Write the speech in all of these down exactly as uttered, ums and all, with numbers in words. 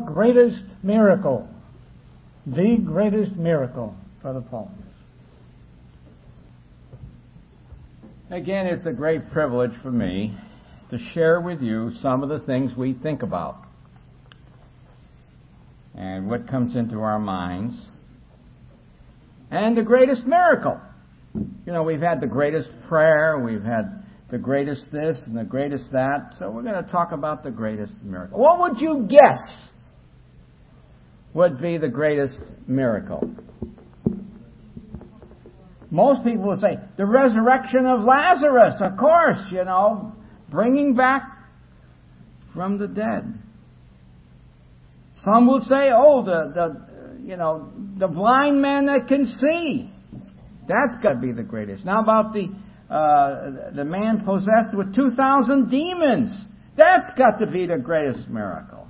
greatest miracle. The greatest miracle for the Pauls. Again, it's a great privilege for me to share with you some of the things we think about and what comes into our minds. And the greatest miracle. You know, we've had the greatest prayer, we've had the greatest this and the greatest that, so we're going to talk about the greatest miracle. What would you guess would be the greatest miracle? Most people would say, the resurrection of Lazarus, of course, you know, bringing back from the dead. Some would say, oh, the, the you know, the blind man that can see. That's got to be the greatest. Now about the uh, the man possessed with two thousand demons. That's got to be the greatest miracle.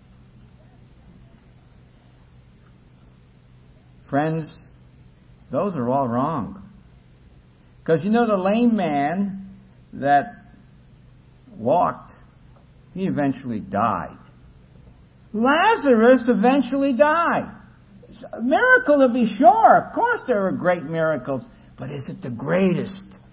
Friends, those are all wrong. Because you know the lame man that walked, he eventually died. Lazarus eventually died. A miracle to be sure. Of course there are great miracles. But is it the greatest?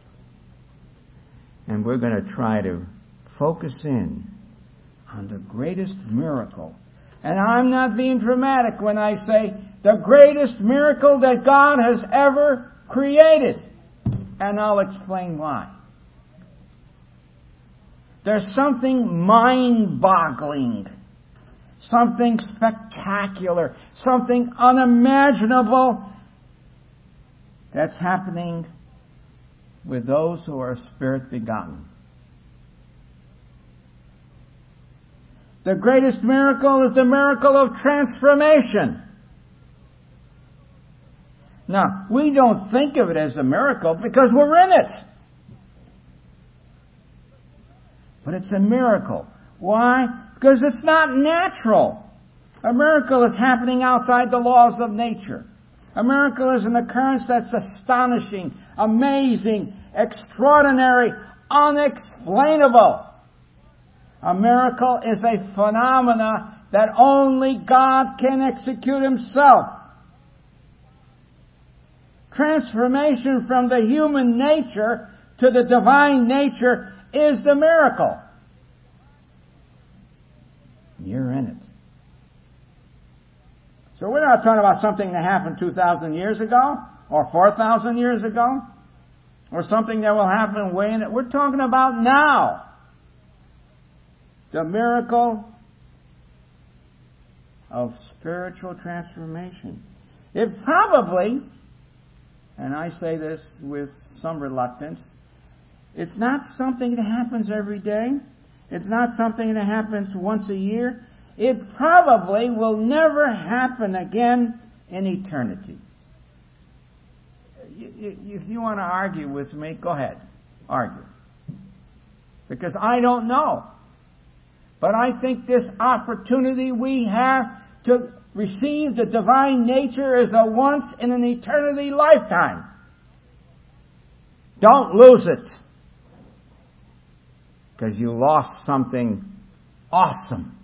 And we're going to try to focus in on the greatest miracle. And I'm not being dramatic when I say the greatest miracle that God has ever created. And I'll explain why. There's something mind-boggling, something spectacular, something unimaginable that's happening with those who are Spirit begotten. The greatest miracle is the miracle of transformation. Now, we don't think of it as a miracle because we're in it. But it's a miracle. Why? Because it's not natural. A miracle is happening outside the laws of nature. A miracle is an occurrence that's astonishing, amazing, extraordinary, unexplainable. A miracle is a phenomena that only God can execute Himself. Transformation from the human nature to the divine nature is the miracle. You're in it. So we're not talking about something that happened two thousand years ago, or four thousand years ago, or something that will happen way in it. We're talking about now. The miracle of spiritual transformation. It probably, and I say this with some reluctance, it's not something that happens every day. It's not something that happens once a year. It probably will never happen again in eternity. If you want to argue with me, go ahead. Argue. Because I don't know. But I think this opportunity we have to receive the divine nature is a once in an eternity lifetime. Don't lose it. Because you lost something awesome.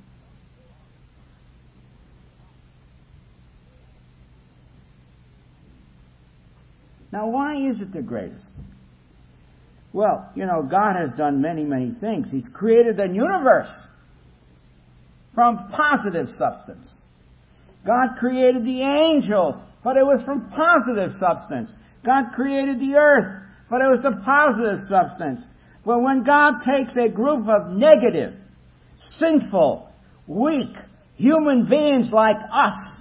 Now, why is it the greatest? Well, you know, God has done many, many things. He's created the universe from positive substance. God created the angels, but it was from positive substance. God created the earth, but it was a positive substance. But when God takes a group of negative, sinful, weak human beings like us,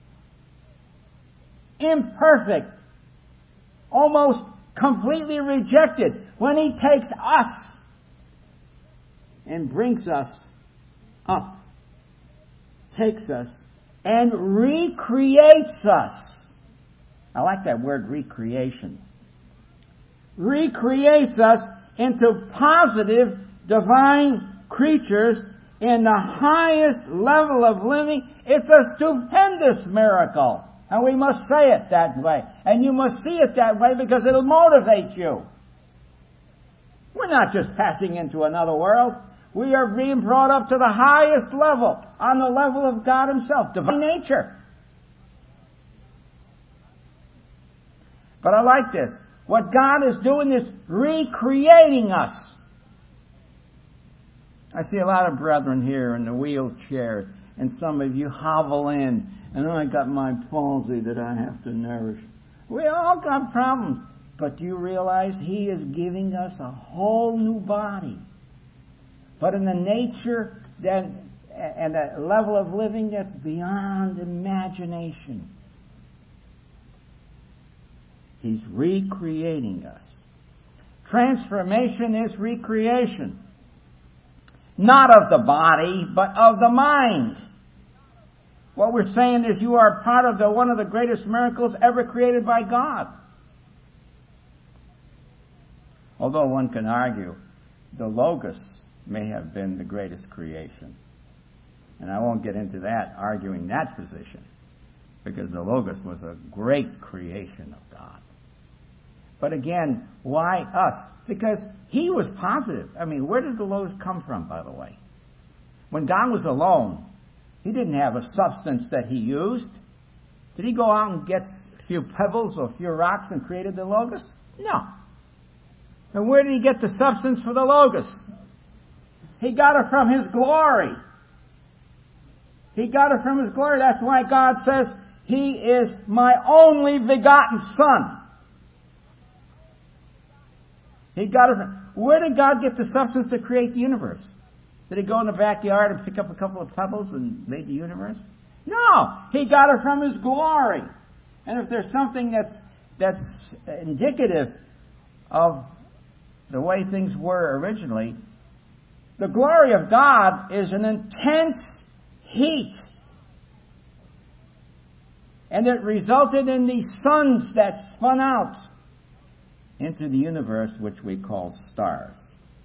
imperfect, almost completely rejected, when He takes us and brings us up, takes us and recreates us. I like that word, recreation. Recreates us into positive, divine creatures in the highest level of living. It's a stupendous miracle. And we must say it that way. And you must see it that way because it'll motivate you. We're not just passing into another world. We are being brought up to the highest level on the level of God Himself, divine nature. But I like this. What God is doing is recreating us. I see a lot of brethren here in the wheelchairs, and some of you hobble in, and I got my palsy that I have to nourish. We all got problems, but do you realize He is giving us a whole new body? But in the nature that, and a level of living that's beyond imagination. He's recreating us. Transformation is recreation. Not of the body, but of the mind. What we're saying is you are part of the one of the greatest miracles ever created by God. Although one can argue the Logos may have been the greatest creation. And I won't get into that, arguing that position, because the Logos was a great creation of God. But again, why us? Because He was positive. I mean, where did the Logos come from, by the way? When God was alone, He didn't have a substance that He used. Did He go out and get a few pebbles or a few rocks and created the Logos? No. And where did He get the substance for the Logos? He got it from His glory. He got it from His glory. That's why God says, He is my only begotten Son. He got it from... Where did God get the substance to create the universe? Did He go in the backyard and pick up a couple of pebbles and made the universe? No! He got it from His glory. And if there's something that's that's indicative of the way things were originally, the glory of God is an intense heat. And it resulted in these suns that spun out into the universe, which we call stars.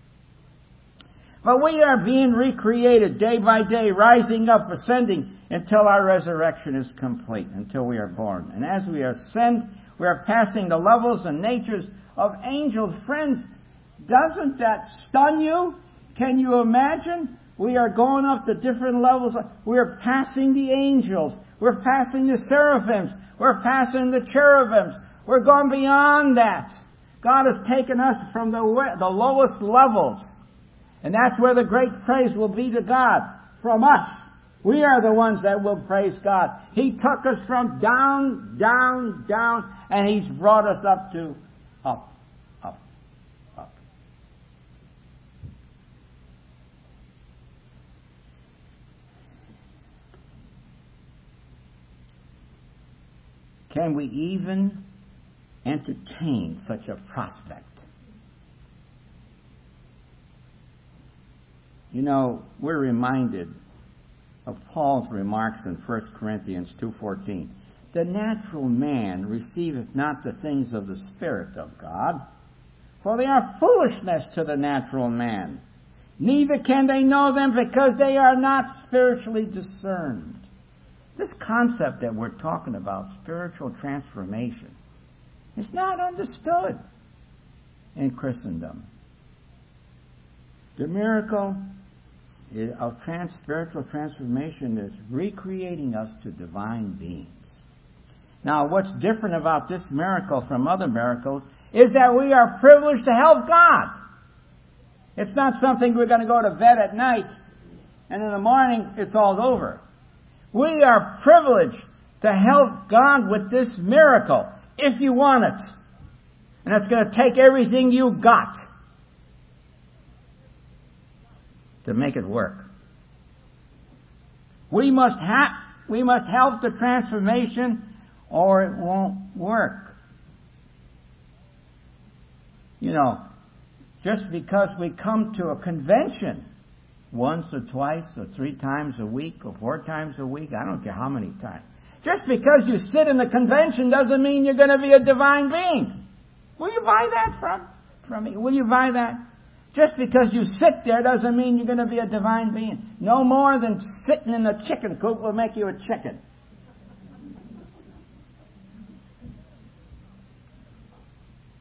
But we are being recreated day by day, rising up, ascending, until our resurrection is complete, until we are born. And as we ascend, we are passing the levels and natures of angels. Friends, doesn't that stun you? Can you imagine? We are going up to different levels. We are passing the angels. We're passing the seraphims. We're passing the cherubims. We're going beyond that. God has taken us from the, the lowest levels. And that's where the great praise will be to God. From us. We are the ones that will praise God. He took us from down, down, down, and He's brought us up to up, up, up. Can we even entertain such a prospect? You know, we're reminded of Paul's remarks in First Corinthians two fourteen. The natural man receiveth not the things of the Spirit of God, for they are foolishness to the natural man. Neither can they know them, because they are not spiritually discerned. This concept that we're talking about, spiritual transformation, is not understood in Christendom. The miracle of trans, spiritual transformation is recreating us to divine beings. Now, what's different about this miracle from other miracles is that we are privileged to help God. It's not something we're going to go to bed at night and in the morning it's all over. We are privileged to help God with this miracle if you want it. And it's going to take everything you got to make it work. We must ha- we must help the transformation or it won't work. You know, just because we come to a convention once or twice or three times a week or four times a week, I don't care how many times. Just because you sit in the convention doesn't mean you're going to be a divine being. Will you buy that from, from me? Will you buy that? Just because you sit there doesn't mean you're going to be a divine being. No more than sitting in a chicken coop will make you a chicken.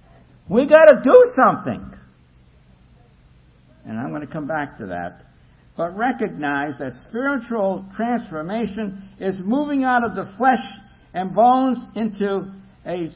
We got to do something. And I'm going to come back to that. but recognize that spiritual transformation is moving out of the flesh and bones into a,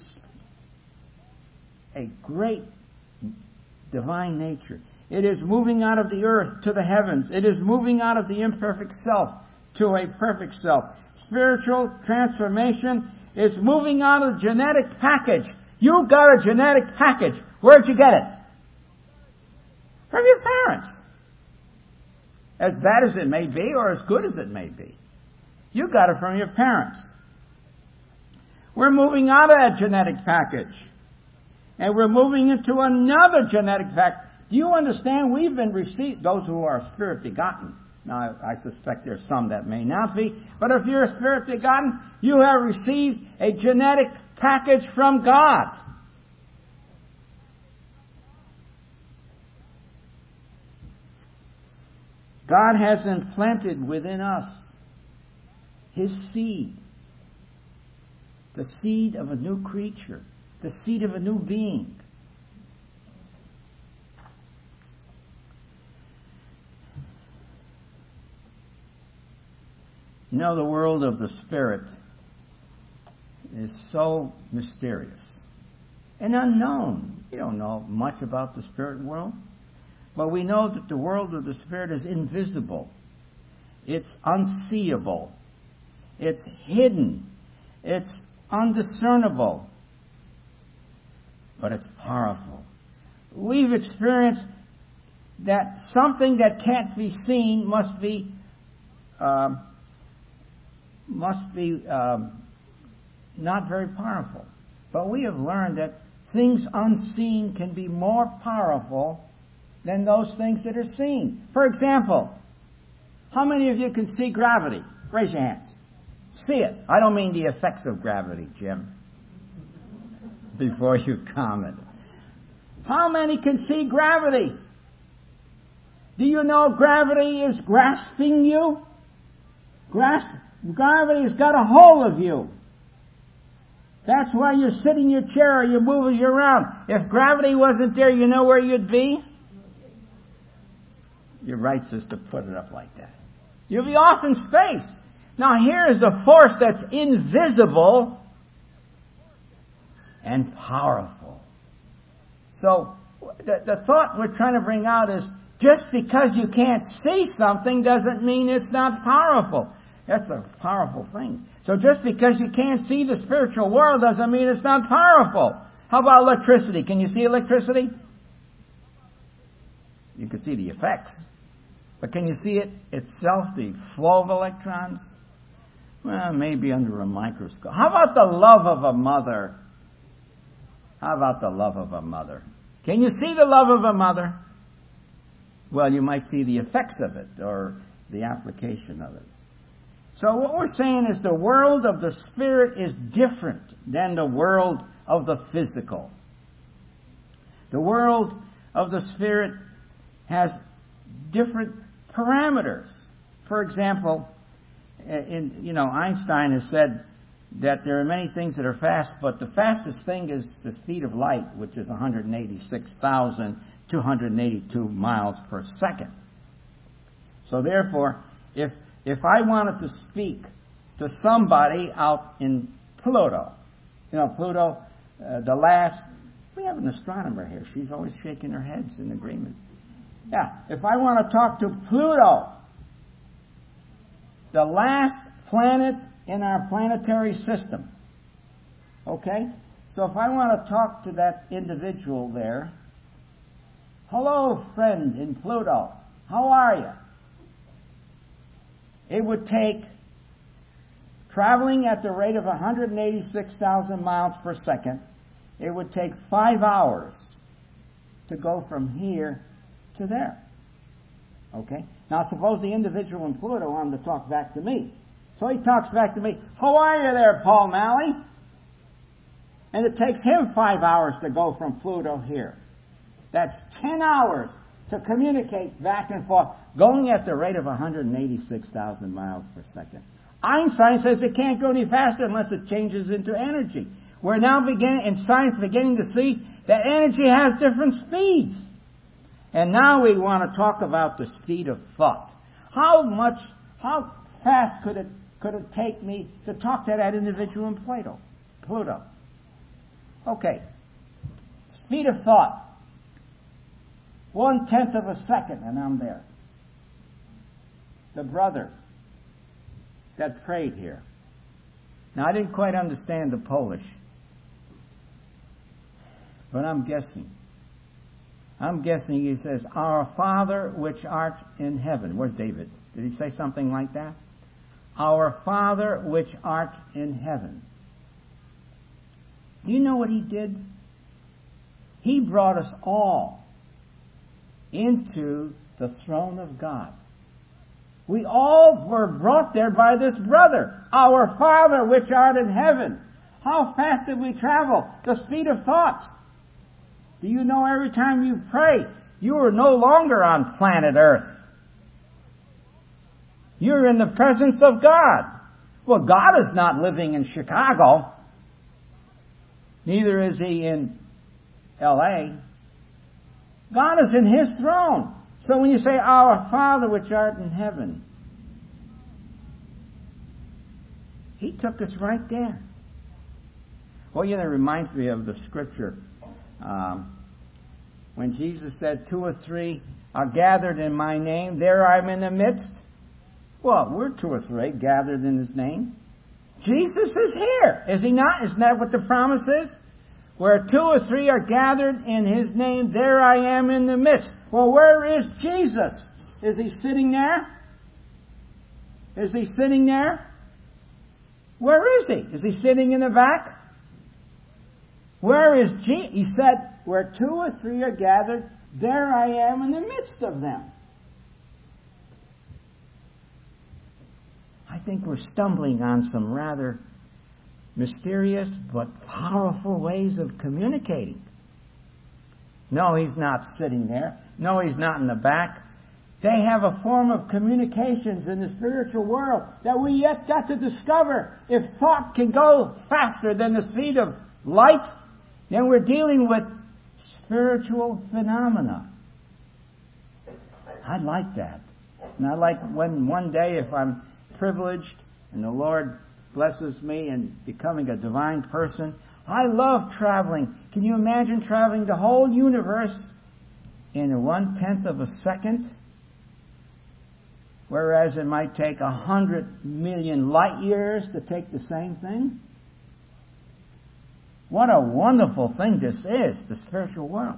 a great divine nature. It is moving out of the earth to the heavens. It is moving out of the imperfect self to a perfect self. Spiritual transformation is moving out of the genetic package. You got a genetic package. Where'd you get it? From your parents. As bad as it may be, or as good as it may be. You got it from your parents. We're moving out of that genetic package. And we're moving into another genetic package. Do you understand? We've been received, those who are spirit begotten. Now, I suspect there's some that may not be. But if you're spirit begotten, you have received a genetic package from God. God has implanted within us His seed. The seed of a new creature. The seed of a new being. You know, the world of the Spirit is so mysterious and unknown. We don't know much about the Spirit world, but we know that the world of the Spirit is invisible. It's unseeable. It's hidden. It's undiscernible. But it's powerful. We've experienced that something that can't be seen must be uh, must be um, not very powerful. But we have learned that things unseen can be more powerful than those things that are seen. For example, how many of you can see gravity? Raise your hands. See it. I don't mean the effects of gravity, Jim. Before you comment. How many can see gravity? Do you know gravity is grasping you? Grasp, gravity's got a hold of you. That's why you sit in your chair or you move you around. If gravity wasn't there, you know where you'd be? You're right, sister, put it up like that. You'll be off in space. Now here is a force that's invisible and powerful. So, the, the thought we're trying to bring out is, just because you can't see something doesn't mean it's not powerful. That's a powerful thing. So just because you can't see the spiritual world doesn't mean it's not powerful. How about electricity? Can you see electricity? You can see the effects. But can you see it itself, the flow of electrons? Well, maybe under a microscope. How about the love of a mother? How about the love of a mother? Can you see the love of a mother? Well, you might see the effects of it or the application of it. So what we're saying is the world of the Spirit is different than the world of the physical. The world of the Spirit has different parameters. For example, in, you know, Einstein has said that there are many things that are fast, but the fastest thing is the speed of light, which is one hundred eighty-six thousand two hundred eighty-two miles per second. So therefore, if if I wanted to speak to somebody out in Pluto, you know, Pluto, uh, the last, we have an astronomer here. She's always shaking her head in agreement. Yeah, if I want to talk to Pluto, the last planet in our planetary system. Okay? So if I want to talk to that individual there, hello, friend in Pluto, how are you? It would take, traveling at the rate of one hundred eighty-six thousand miles per second, it would take five hours to go from here to there. Okay? Now suppose the individual in Pluto wanted to talk back to me. So he talks back to me, how are you there, Paul Malley? And it takes him five hours to go from Pluto here. That's ten hours to communicate back and forth, going at the rate of one hundred eighty-six thousand miles per second. Einstein says it can't go any faster unless it changes into energy. We're now beginning, in science, beginning to see that energy has different speeds. And now we want to talk about the speed of thought. How much, how fast could it, could it take me to talk to that individual in Plato, Pluto? Okay. Speed of thought. One tenth of a second and I'm there. The brother that prayed here. Now I didn't quite understand the Polish, but I'm guessing. I'm guessing he says, Our Father which art in heaven. Where's David? Did he say something like that? Our Father which art in heaven. Do you know what he did? He brought us all into the throne of God. We all were brought there by this brother. Our Father which art in heaven. How fast did we travel? The speed of thought. Do you know every time you pray, you are no longer on planet Earth. You're in the presence of God. Well, God is not living in Chicago. Neither is He in L A. God is in His throne. So when you say, Our Father which art in heaven, He took us right there. Well, you know, it reminds me of the scripture um, when Jesus said, Two or three are gathered in my name, there I am in the midst. Well, we're two or three gathered in His name. Jesus is here, is He not? Isn't that what the promise is? Where two or three are gathered in His name, there I am in the midst. Well, where is Jesus? Is He sitting there? Is He sitting there? Where is He? Is He sitting in the back? Where is Jesus? He said, where two or three are gathered, there I am in the midst of them. I think we're stumbling on some rather mysterious but powerful ways of communicating. No, He's not sitting there. No, He's not in the back. They have a form of communications in the spiritual world that we yet got to discover. If thought can go faster than the speed of light, then we're dealing with spiritual phenomena. I like that. And I like when one day, if I'm privileged and the Lord blesses me in becoming a divine person, I love traveling. Can you imagine traveling the whole universe in one-tenth of a second? Whereas it might take a hundred million light years to take the same thing. What a wonderful thing this is, the spiritual world.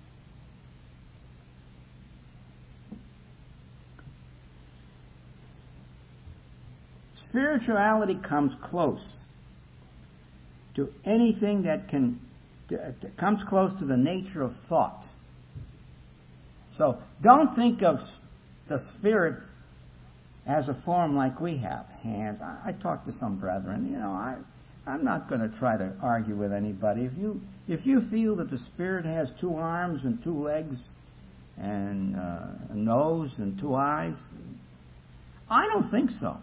Spirituality comes close to anything that can, that comes close to the nature of thought. So don't think of the Spirit as a form like we have, hands. I, I talk to some brethren, you know, I, I'm not going to try to argue with anybody. If you, if you feel that the Spirit has two arms and two legs and uh, a nose and two eyes, I don't think so.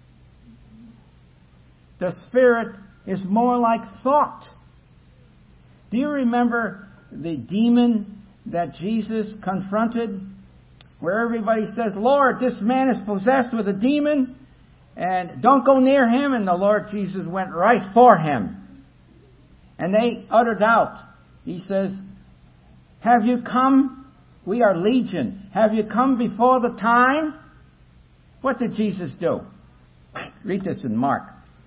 The Spirit is more like thought. Do you remember the demon that Jesus confronted, where everybody says, Lord, this man is possessed with a demon, and don't go near him, and the Lord Jesus went right for him. And they uttered out. He says, have you come? We are legion. Have you come before the time? What did Jesus do? Read this in Mark.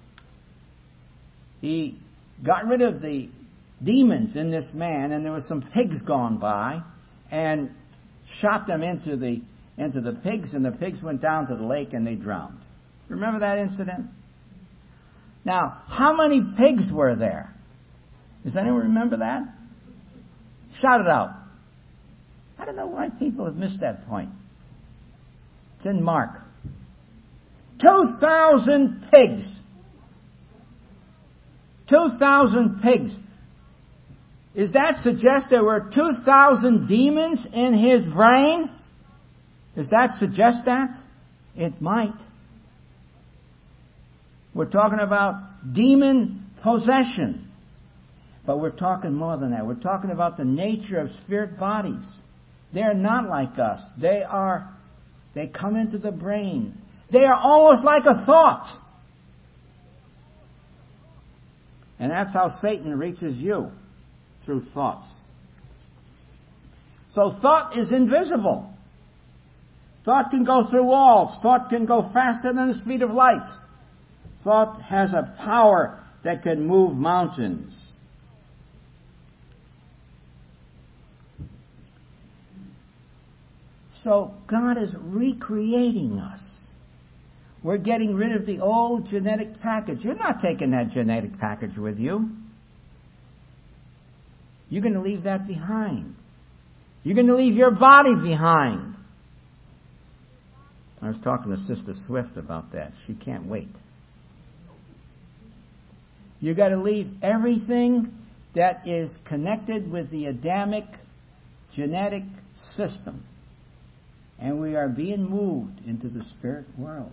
He got rid of the demons in this man, and there were some pigs gone by, and shot them into the into the pigs, and the pigs went down to the lake and they drowned. Remember that incident? Now, how many pigs were there? Does anyone remember that? Shout it out. I don't know why people have missed that point. It's in Mark. Two thousand pigs. Two thousand pigs. Does that suggest there were two thousand demons in his brain? Does that suggest that? It might. We're talking about demon possession. But we're talking more than that. We're talking about the nature of spirit bodies. They're not like us. They are They come into the brain. They are almost like a thought. And that's how Satan reaches you, through thoughts. So thought is invisible. Thought can go through walls. Thought can go faster than the speed of light. Thought has a power that can move mountains. So God is recreating us. We're getting rid of the old genetic package. You're not taking that genetic package with you. You're going to leave that behind. You're going to leave your body behind. I was talking to Sister Swift about that. She can't wait. You've got to leave everything that is connected with the Adamic genetic system. And we are being moved into the spirit world.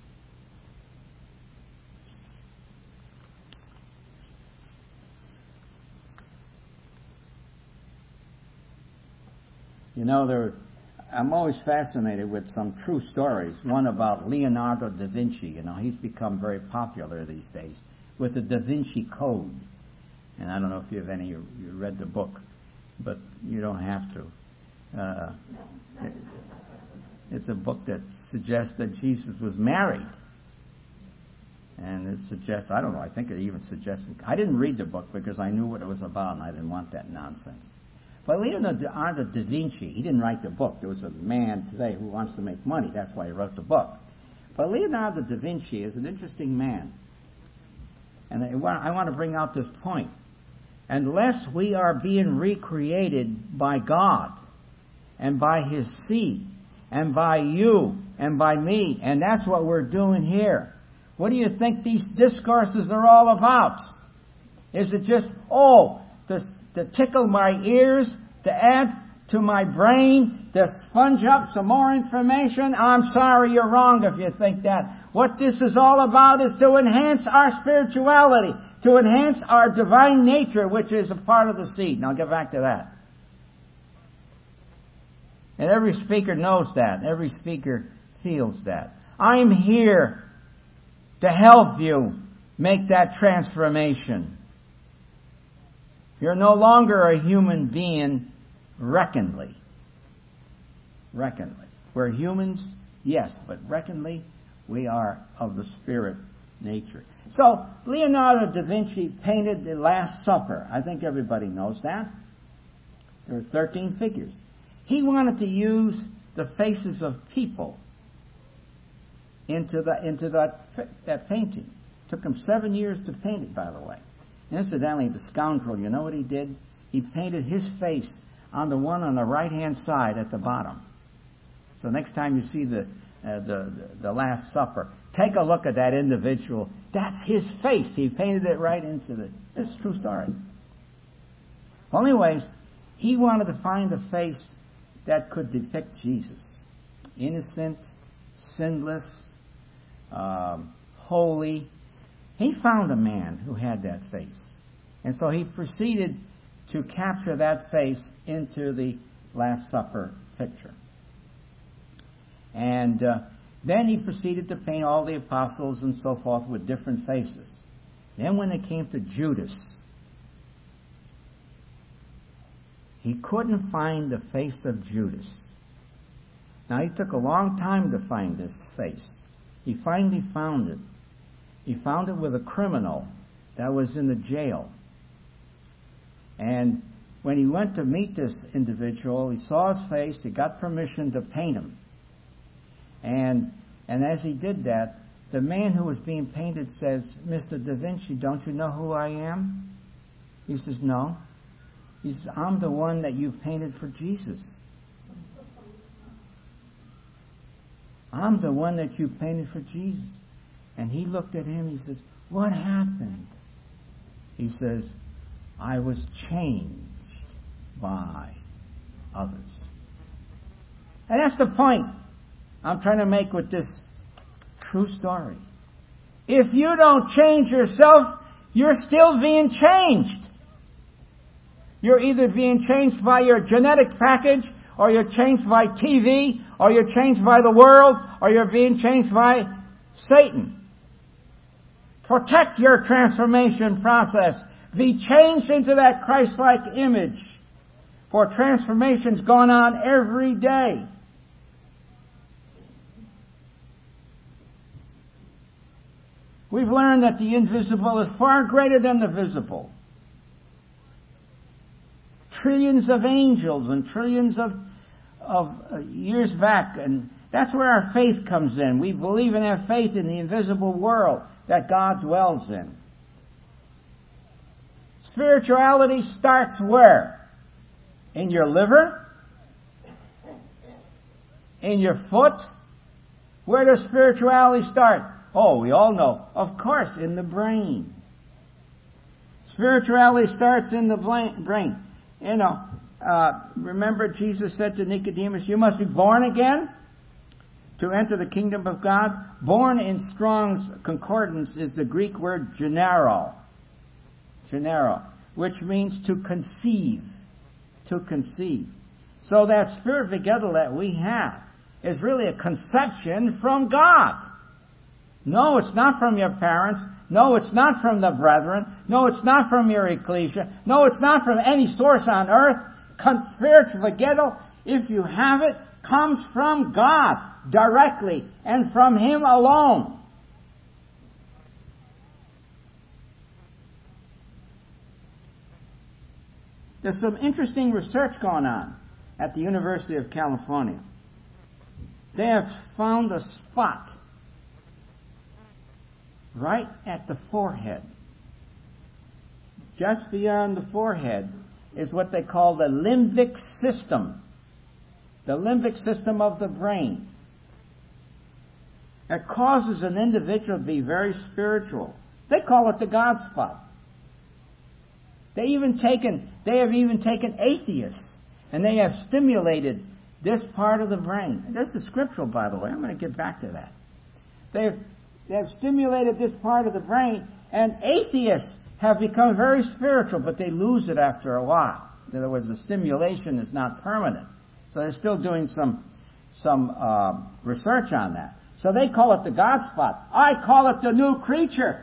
You know, there, I'm always fascinated with some true stories. One about Leonardo da Vinci. You know, he's become very popular these days with the Da Vinci Code. And I don't know if you have any, you read the book, but you don't have to. Uh, it, it's a book that suggests that Jesus was married. And it suggests, I don't know, I think it even suggests, I didn't read the book because I knew what it was about and I didn't want that nonsense. But Leonardo da Vinci, he didn't write the book. There was a man today who wants to make money. That's why he wrote the book. But Leonardo da Vinci is an interesting man. And I want, I want to bring out this point. Unless we are being recreated by God and by His seed and by you and by me, and that's what we're doing here. What do you think these discourses are all about? Is it just, oh, to, to tickle my ears, to add to my brain, to sponge up some more information? I'm sorry, you're wrong if you think that. What this is all about is to enhance our spirituality, to enhance our divine nature, which is a part of the seed. And I'll get back to that. And every speaker knows that. Every speaker feels that. I'm here to help you make that transformation. You're no longer a human being reckonedly. Reckonedly. We're humans, yes, but reckonedly we are of the spirit nature. So, Leonardo da Vinci painted the Last Supper. I think everybody knows that. There are thirteen figures. He wanted to use the faces of people into the into that that painting. It took him seven years to paint it, by the way. Incidentally, the scoundrel, you know what he did? He painted his face on the one on the right-hand side at the bottom. So next time you see the uh, the the Last Supper, take a look at that individual. That's his face. He painted it right into the. It's a true story. Well, anyways, he wanted to find a face that could depict Jesus, innocent, sinless, um, holy. He found a man who had that face. And so he proceeded to capture that face into the Last Supper picture. And uh, then he proceeded to paint all the apostles and so forth with different faces. Then when it came to Judas, he couldn't find the face of Judas. Now, he took a long time to find this face. He finally found it. He found it with a criminal that was in the jail. And when he went to meet this individual, he saw his face, he got permission to paint him. And and as he did that, the man who was being painted says, Mister Da Vinci, don't you know who I am? He says, no. He says, I'm the one that you painted for Jesus. I'm the one that you painted for Jesus. And he looked at him, he says, what happened? He says, I was changed by others. And that's the point I'm trying to make with this true story. If you don't change yourself, you're still being changed. You're either being changed by your genetic package or you're changed by T V, or you're changed by the world, or you're being changed by Satan. Protect your transformation process. Be changed into that Christ-like image. For transformation's going on every day. We've learned that the invisible is far greater than the visible. Trillions of angels and trillions of, of uh, years back, and that's where our faith comes in. We believe and have faith in the invisible world that God dwells in. Spirituality starts where? In your liver? In your foot? Where does spirituality start? Oh, we all know. Of course, in the brain. Spirituality starts in the brain. You know, uh, remember Jesus said to Nicodemus, you must be born again to enter the kingdom of God. Born in Strong's Concordance is the Greek word genero. Genero, which means to conceive. To conceive. So that spirit begettal that we have is really a conception from God. No, it's not from your parents. No, it's not from the brethren. No, it's not from your ecclesia. No, it's not from any source on earth. Con- spiritual begettal, if you have it, comes from God directly and from Him alone. There's some interesting research going on at the University of California. They have found a spot right at the forehead. Just beyond the forehead is what they call the limbic system. The limbic system of the brain. It causes an individual to be very spiritual. They call it the God spot. They even taken, they have even taken atheists and they have stimulated this part of the brain. This is scriptural, by the way. I'm going to get back to that. They've They have stimulated this part of the brain, and atheists have become very spiritual, but they lose it after a while. In other words, the stimulation is not permanent. So they're still doing some some uh, research on that. So they call it the God spot. I call it the new creature.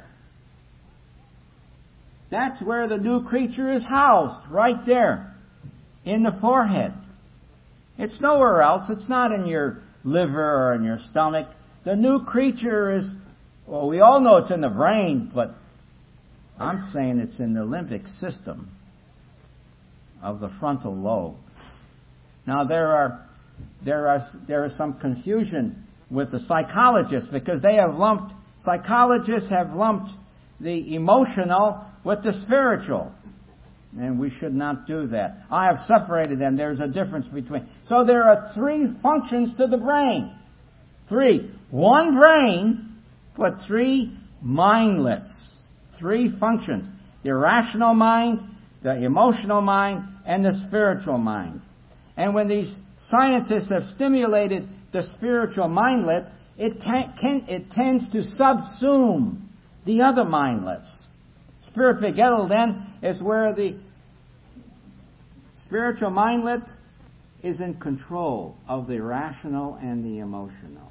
That's where the new creature is housed, right there, in the forehead. It's nowhere else. It's not in your liver or in your stomach. The new creature is, well, we all know it's in the brain, but I'm saying it's in the limbic system of the frontal lobe. Now there are there are there is some confusion with the psychologists because they have lumped psychologists have lumped the emotional with the spiritual. And we should not do that. I have separated them. There's a difference between. So there are three functions to the brain. Three. One brain, but three mindlets. Three functions. The irrational mind, the emotional mind, and the spiritual mind. And when these scientists have stimulated the spiritual mindlet, it, can, can, it tends to subsume the other mindlets. Spirit begettal, then, is where the spiritual mindlet is in control of the irrational and the emotional.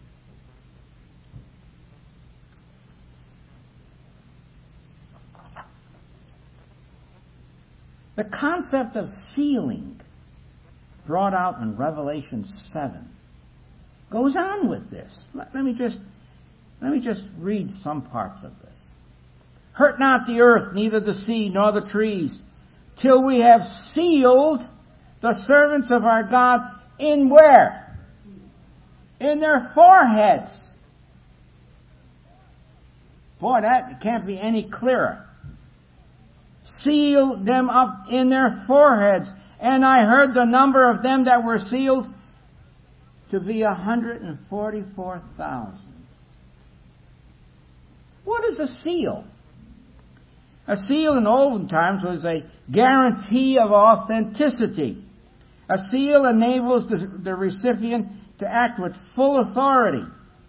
The concept of sealing, brought out in Revelation seven, goes on with this. Let, let me just let me just read some parts of this. Hurt not the earth, neither the sea, nor the trees, till we have sealed the servants of our God in where? In their foreheads. Boy, that can't be any clearer. Seal them up in their foreheads. And I heard the number of them that were sealed to be one hundred forty-four thousand. What is a seal? A seal in olden times was a guarantee of authenticity. A seal enables the, the recipient to act with full authority.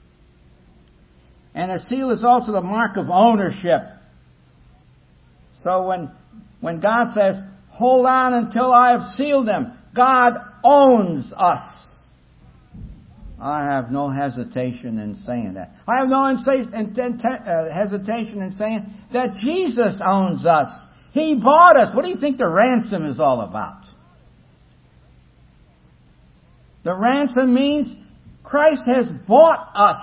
And a seal is also the mark of ownership. So when, when God says, hold on until I have sealed them, God owns us. I have no hesitation in saying that. I have no hesitation in saying that Jesus owns us. He bought us. What do you think the ransom is all about? The ransom means Christ has bought us.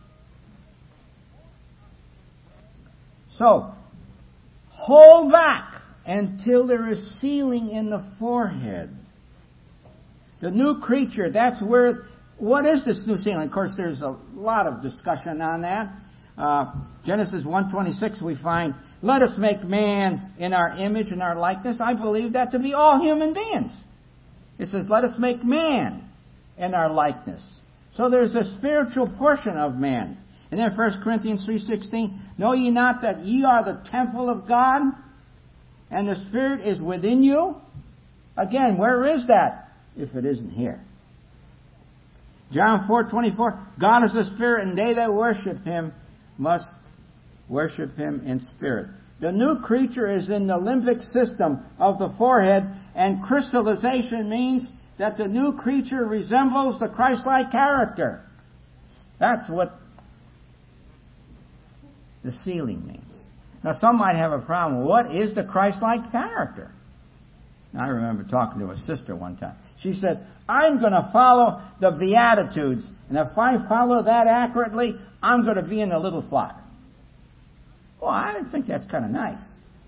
So, hold back until there is sealing in the forehead. The new creature, that's where... What is this new sealing? Of course, there's a lot of discussion on that. Uh, Genesis one twenty-six, we find, let us make man in our image and our likeness. I believe that to be all human beings. It says, let us make man in our likeness. So there's a spiritual portion of man. And then First Corinthians three sixteen, know ye not that ye are the temple of God, and the Spirit is within you? Again, where is that, if it isn't here? John four twenty-four, God is a spirit, and they that worship Him must worship Him in spirit. The new creature is in the limbic system of the forehead, and crystallization means that the new creature resembles the Christ-like character. That's what the sealing means. Now, some might have a problem. What is the Christ-like character? I remember talking to a sister one time. She said, I'm going to follow the Beatitudes, and if I follow that accurately, I'm going to be in the little flock. Well, I think that's kind of nice.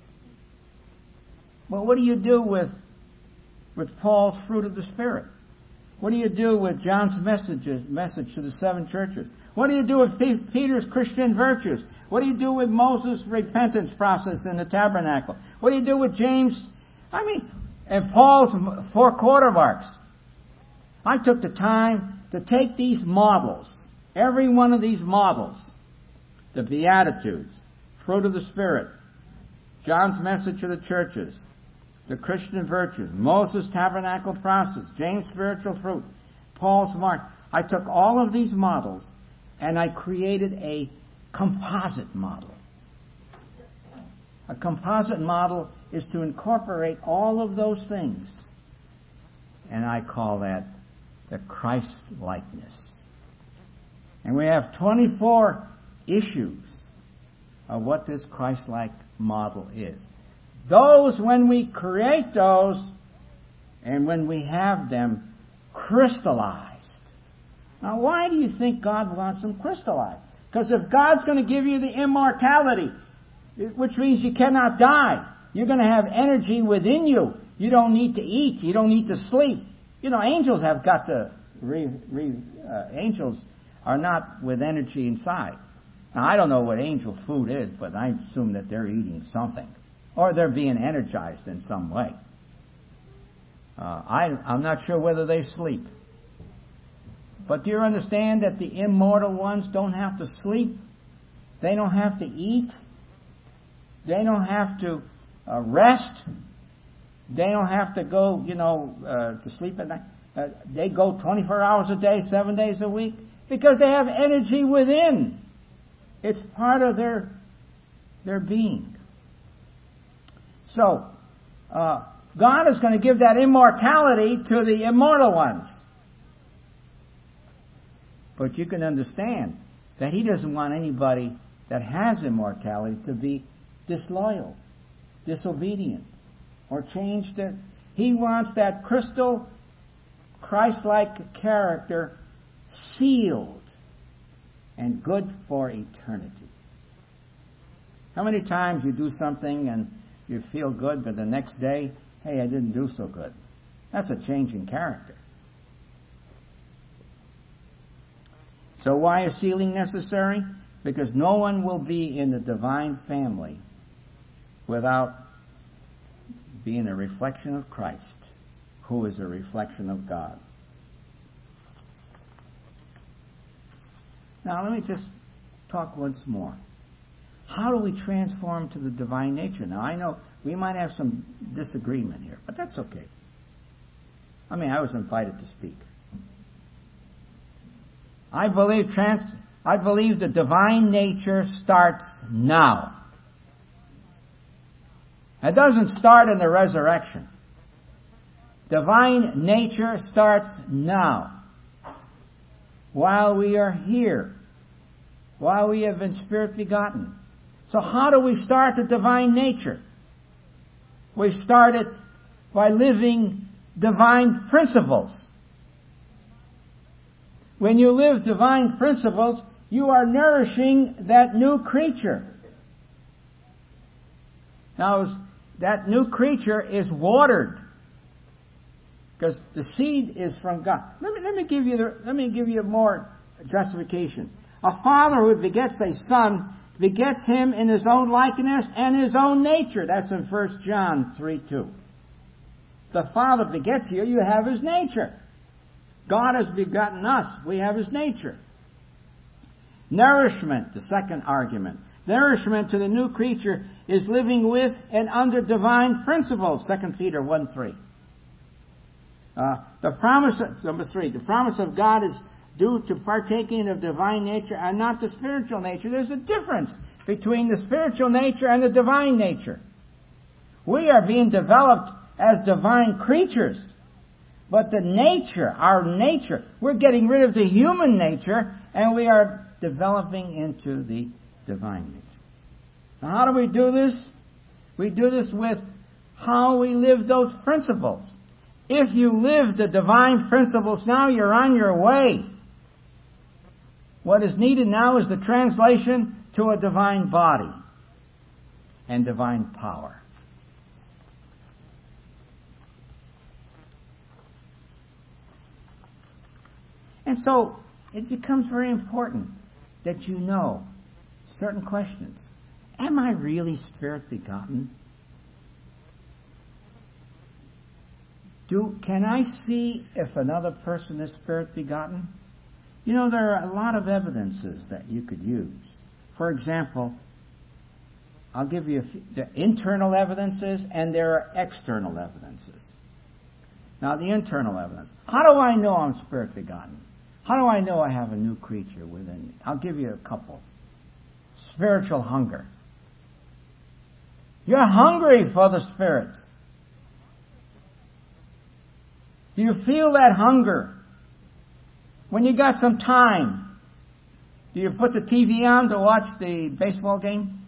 Well, what do you do with, with Paul's fruit of the Spirit? What do you do with John's messages, message to the seven churches? What do you do with P- Peter's Christian virtues? What do you do with Moses' repentance process in the tabernacle? What do you do with James? I mean, and Paul's four quarter marks. I took the time to take these models, every one of these models, the Beatitudes, fruit of the Spirit, John's message to the churches, the Christian virtues, Moses' tabernacle process, James' spiritual fruit, Paul's mark. I took all of these models and I created a composite model. A composite model is to incorporate all of those things. And I call that the Christ-likeness. And we have twenty-four issues of what this Christ-like model is. Those, when we create those, and when we have them crystallized. Now, why do you think God wants them crystallized? Because if God's going to give you the immortality, which means you cannot die, you're going to have energy within you. You don't need to eat. You don't need to sleep. You know, angels have got to, re, re, uh, angels are not with energy inside. Now, I don't know what angel food is, but I assume that they're eating something. Or they're being energized in some way. Uh, I, I'm not sure whether they sleep. But do you understand that the immortal ones don't have to sleep? They don't have to eat. They don't have to uh, rest. They don't have to go, you know, uh, to sleep at night. Uh, they go twenty-four hours a day, seven days a week, because they have energy within. It's part of their their being. So, uh, God is going to give that immortality to the immortal ones. But you can understand that He doesn't want anybody that has immortality to be disloyal, disobedient, or change their... He wants that crystal, Christ-like character sealed and good for eternity. How many times you do something and you feel good, but the next day, hey, I didn't do so good. That's a change in character. So why is sealing necessary? Because no one will be in the divine family without being a reflection of Christ, who is a reflection of God. Now let me just talk once more. How do we transform to the divine nature? Now I know we might have some disagreement here, but that's okay. I mean, I was invited to speak. I believe trans I believe the divine nature starts now. It doesn't start in the resurrection. Divine nature starts now, while we are here, while we have been Spirit begotten. So how do we start the divine nature? We start it by living divine principles. When you live divine principles, you are nourishing that new creature. Now, that new creature is watered, because the seed is from God. Let me, let me give you the, let me give you more justification. A father who begets a son begets him in his own likeness and his own nature. That's in First John three two. The Father begets you, you have His nature. God has begotten us, we have His nature. Nourishment, the second argument. Nourishment to the new creature is living with and under divine principles, Second Peter one three. Uh, the promise, of, number three, the promise of God is due to partaking of divine nature and not the spiritual nature. There's a difference between the spiritual nature and the divine nature. We are being developed as divine creatures, but the nature, our nature, we're getting rid of the human nature and we are developing into the divine nature. Now, how do we do this? We do this with how we live those principles. If you live the divine principles now, you're on your way. What is needed now is the translation to a divine body and divine power. And so, it becomes very important that you know certain questions. Am I really Spirit begotten? Do, can I see if another person is Spirit begotten? You know, there are a lot of evidences that you could use. For example, I'll give you a few, the internal evidences and there are external evidences. Now, the internal evidence. How do I know I'm Spirit begotten? How do I know I have a new creature within me? I'll give you a couple. Spiritual hunger. You're hungry for the Spirit. Do you feel that hunger? When you got some time, do you put the T V on to watch the baseball game?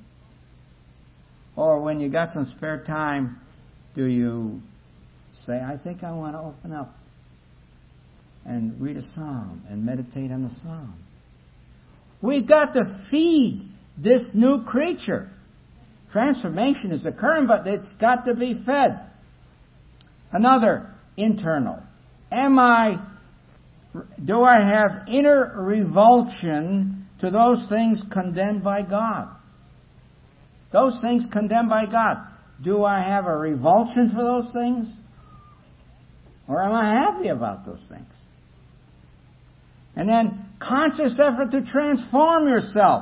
Or when you got some spare time, do you say, I think I want to open up and read a psalm and meditate on the psalm? We've got to feed this new creature. Transformation is occurring, but it's got to be fed. Another internal. Am I, do I have inner revulsion to those things condemned by God? Those things condemned by God. Do I have a revulsion for those things? Or am I happy about those things? And then conscious effort to transform yourself.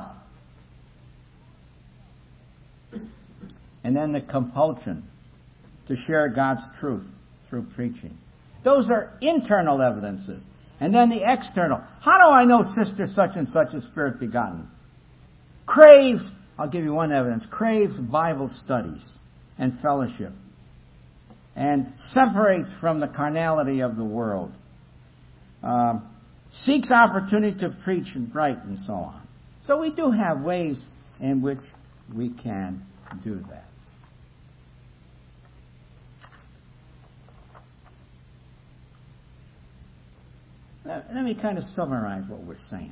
And then the compulsion to share God's truth through preaching. Those are internal evidences. And then the external. How do I know sister such and such is Spirit begotten? Craves, I'll give you one evidence, craves Bible studies and fellowship. And separates from the carnality of the world. Um, seeks opportunity to preach and write and so on. So we do have ways in which we can do that. Let me kind of summarize what we're saying.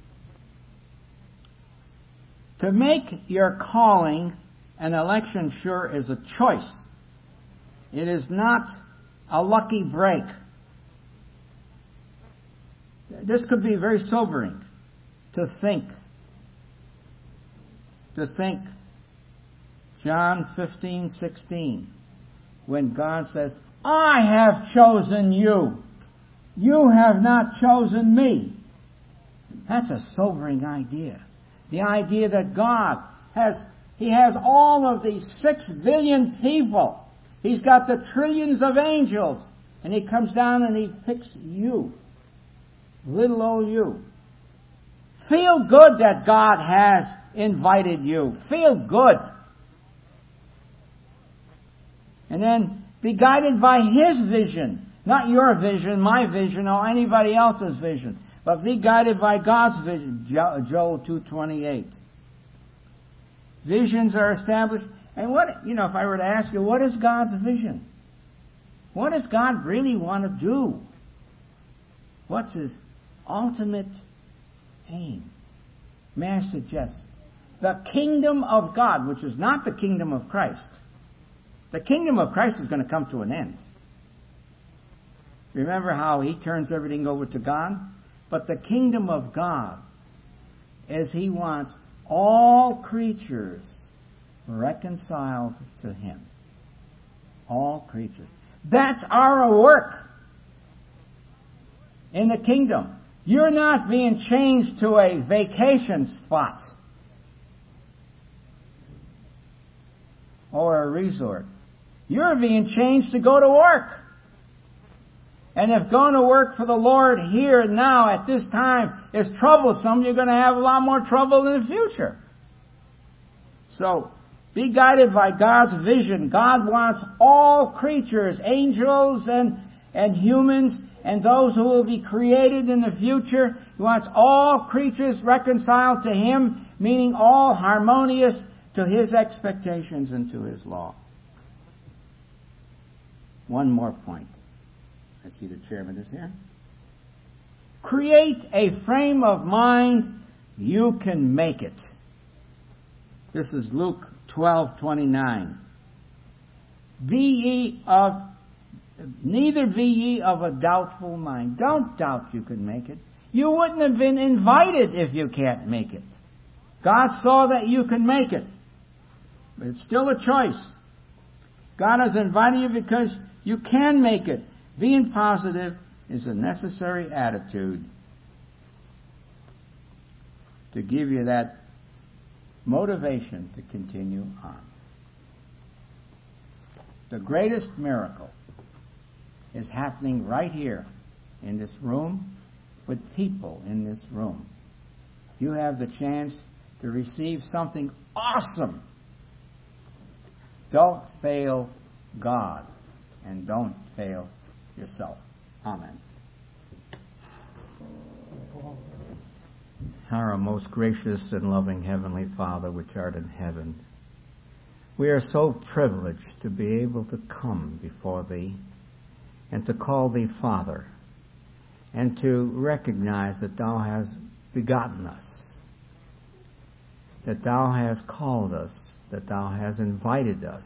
To make your calling and election sure is a choice. It is not a lucky break. This could be very sobering to think. To think John fifteen sixteen, when God says, I have chosen you. You have not chosen me. That's a sobering idea. The idea that God has, He has all of these six billion people. He's got the trillions of angels. And He comes down and He picks you. Little old you. Feel good that God has invited you. Feel good. And then Be guided by His vision. Not your vision, my vision, or anybody else's vision. But be guided by God's vision. Joel two twenty-eight. Visions are established. And what, you know, if I were to ask you, what is God's vision? What does God really want to do? What's His ultimate aim? May I suggest? The kingdom of God, which is not the kingdom of Christ. The kingdom of Christ is going to come to an end. Remember how He turns everything over to God? But the kingdom of God is He wants all creatures reconciled to Him. All creatures. That's our work in the kingdom. You're not being changed to a vacation spot or a resort. You're being changed to go to work. And if going to work for the Lord here and now at this time is troublesome, you're going to have a lot more trouble in the future. So, be guided by God's vision. God wants all creatures, angels and, and humans, and those who will be created in the future. He wants all creatures reconciled to Him, meaning all harmonious to His expectations and to His law. One more point. I see the chairman is here. Create a frame of mind. You can make it. This is Luke twelve twenty-nine. Be ye of, neither be ye of a doubtful mind. Don't doubt you can make it. You wouldn't have been invited if you can't make it. God saw that you can make it. But it's still a choice. God has invited you because you can make it. Being positive is a necessary attitude to give you that motivation to continue on. The greatest miracle is happening right here in this room with people in this room. You have the chance to receive something awesome. Don't fail God and don't fail yourself. Amen. Our most gracious and loving Heavenly Father, which art in heaven, we are so privileged to be able to come before Thee and to call Thee Father and to recognize that Thou hast begotten us, that Thou hast called us, that Thou hast invited us.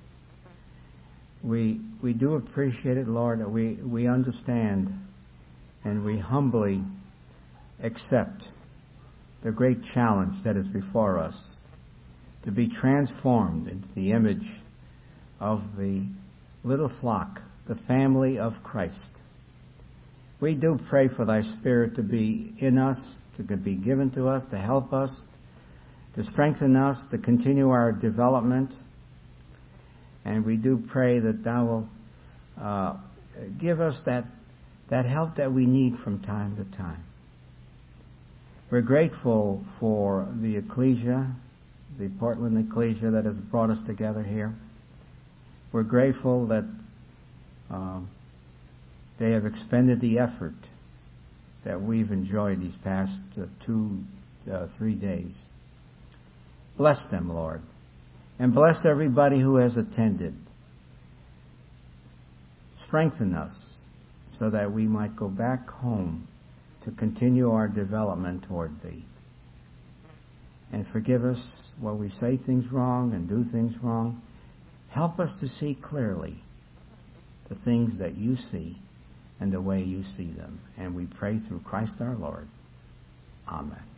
We we do appreciate it, Lord, that we, we understand and we humbly accept the great challenge that is before us to be transformed into the image of the little flock, the family of Christ. We do pray for Thy Spirit to be in us, to be given to us, to help us, to strengthen us, to continue our development. And we do pray that Thou will uh, give us that, that help that we need from time to time. We're grateful for the ecclesia, the Portland ecclesia that has brought us together here. We're grateful that uh, they have expended the effort that we've enjoyed these past uh, two, uh, three days. Bless them, Lord. And bless everybody who has attended. Strengthen us so that we might go back home to continue our development toward Thee. And forgive us where we say things wrong and do things wrong. Help us to see clearly the things that You see and the way You see them. And we pray through Christ our Lord. Amen.